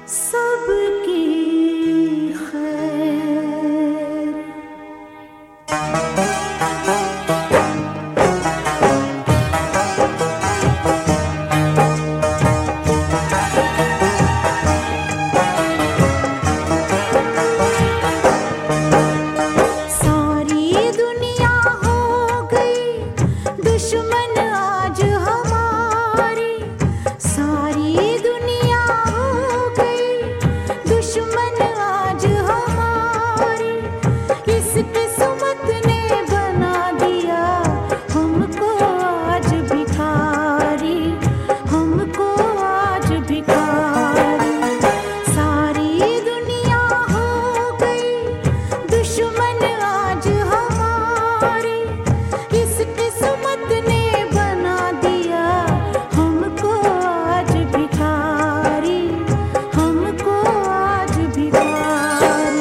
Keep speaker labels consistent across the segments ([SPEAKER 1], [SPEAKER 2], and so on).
[SPEAKER 1] सबकी खैर। सारी दुनिया हो गई दुश्मन आज हमारी, सारी दुनिया हो गई दुश्मन आज हमारी। इस किस्मत ने बना दिया हमको आज भिखारी, हमको आज भिखारी। सारी दुनिया हो गई दुश्मन आज हमारी, इस किस्मत ने बना दिया हमको आज भिखारी, हमको आज भिखारी।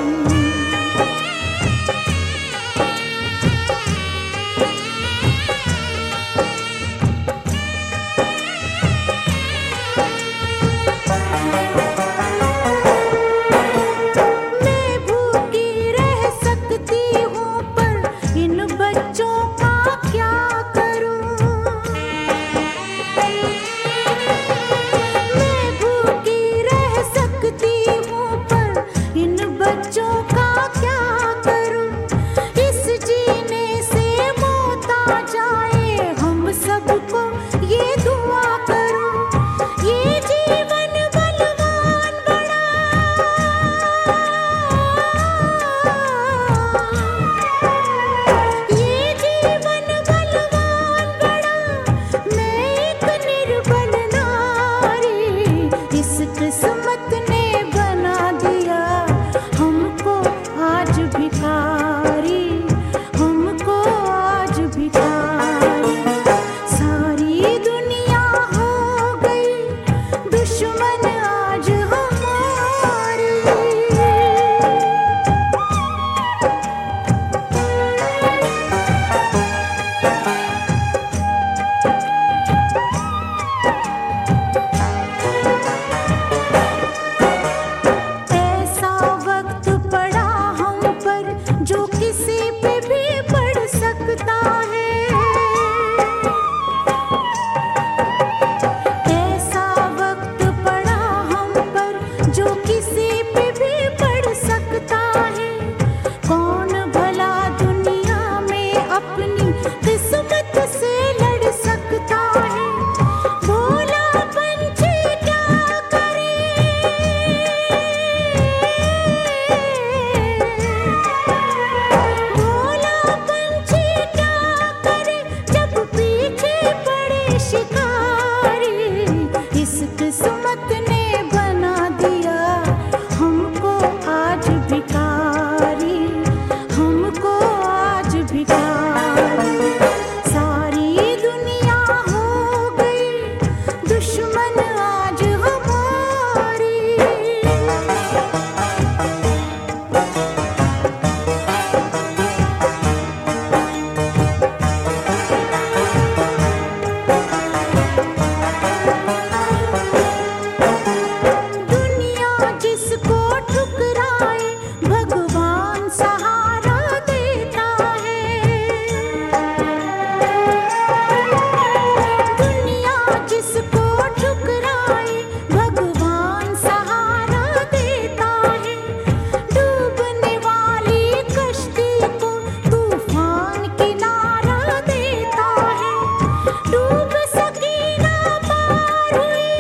[SPEAKER 1] मैं भूखी रह सकती हूँ पर इन बच्चों का क्या करूँ। मैं भूखी रह सकती हूँ पर इन बच्चों का क्या करूँ। इस जीने से मौत आ जाए हम सबको ये दुआ करूँ। ये जीवन बलवान बड़ा, ये जीवन बलवान बड़ा, मैं एक निर्बल नारी। इस किस्मत ने बना दिया हमको आज भिखारी, हमको आज भिखारी। सारी दुनिया हो गई दुश्मन आज हमारी। ऐसा वक्त पड़ा हम पर जो किसी पे भी पड़ सकता है। ऐसा वक्त पड़ा हम पर जो किसी पे भी पड़ सकता है। कौन भला दुनिया में अपनी किस्मत से लड़ सकता है। भोला पंछी क्या करे, भोला पंछी क्या करे जब पीछे पड़े शिकारी। इस किस्मत ने बना दिया हमको आज भिखारी, हमको आज भिखारी। सारी दुनिया हो गई दुश्मन आज हमारी। दुनिया जिसको ठुकराए भगवान सहारा देता है। दुनिया जिसको ठुकराए भगवान सहारा देता है। डूबने वाली कश्ती को तूफान किनारा देता है। डूब सकी ना पार हुई,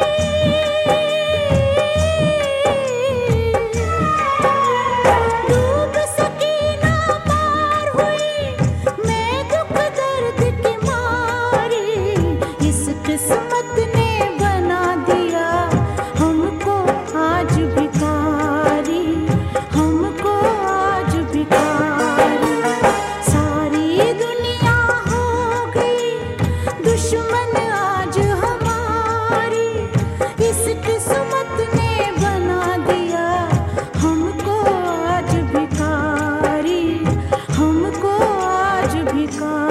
[SPEAKER 1] डूब सकी ना पार हुई, मैं दुख दर्द के मारी। इस किस्मत ने बना दिया हमको आज भिखारी, हमको आज भिखारी। सारी दुनिया हो गई दुश्मन आज हमारी। इस किस्मत ने बना दिया हमको आज भिखारी, हमको आज भिखारी।